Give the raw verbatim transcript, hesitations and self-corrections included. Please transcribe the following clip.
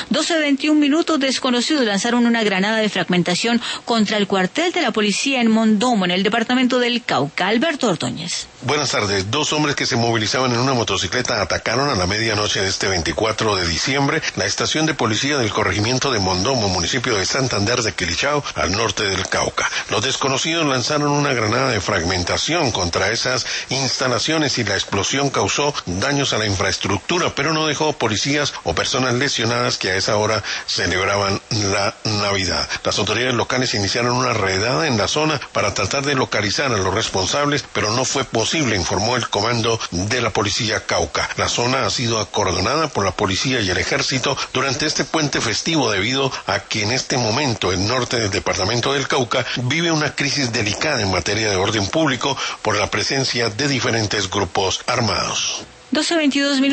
doce veintiún minutos, desconocidos lanzaron una granada de fragmentación contra el cuartel de la policía en Mondomo, en el departamento del Cauca. Alberto Ordóñez. Buenas tardes. Dos hombres que se movilizaban en una motocicleta atacaron a la medianoche de este veinticuatro de diciembre la estación de policía del corregimiento de Mondomo, municipio de Santander de Quilichao, al norte del Cauca. Los desconocidos lanzaron una granada de fragmentación contra esas instalaciones y la explosión causó daños a la infraestructura, pero no dejó policías o personas lesionadas que a esa hora celebraban la Navidad. Las autoridades locales iniciaron una redada en la zona para tratar de localizar a los responsables, pero no fue posible, informó el comando de la policía Cauca. La zona ha sido acordonada por la policía y el ejército durante este puente festivo debido a que en este momento el norte del departamento del Cauca vive una crisis delicada en materia de orden público por la presencia de diferentes grupos armados. doce veintidós minutos.